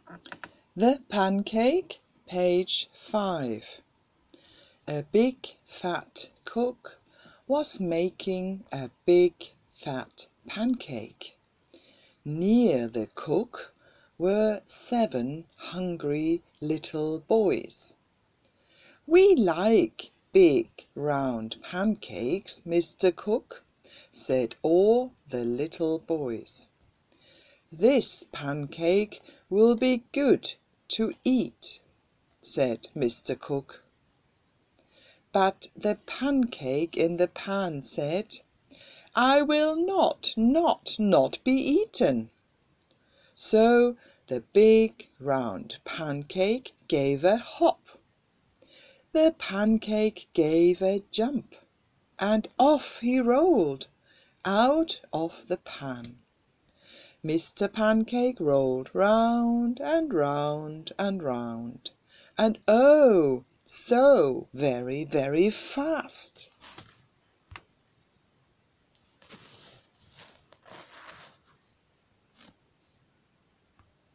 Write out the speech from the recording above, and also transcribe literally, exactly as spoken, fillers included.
The Pancake, page five. A big fat cook was making a big fat pancake. Near the cook were seven hungry little boys. "We like big round pancakes, Mister Cook," said all the little boys. "This pancake will be good to eat," said Mister Cook. But the pancake in the pan said, "I will not, not, not be eaten." So the big round pancake gave a hop. The pancake gave a jump, and off he rolled out of the pan. Mister Pancake rolled round and round and round, and oh, so very, very fast!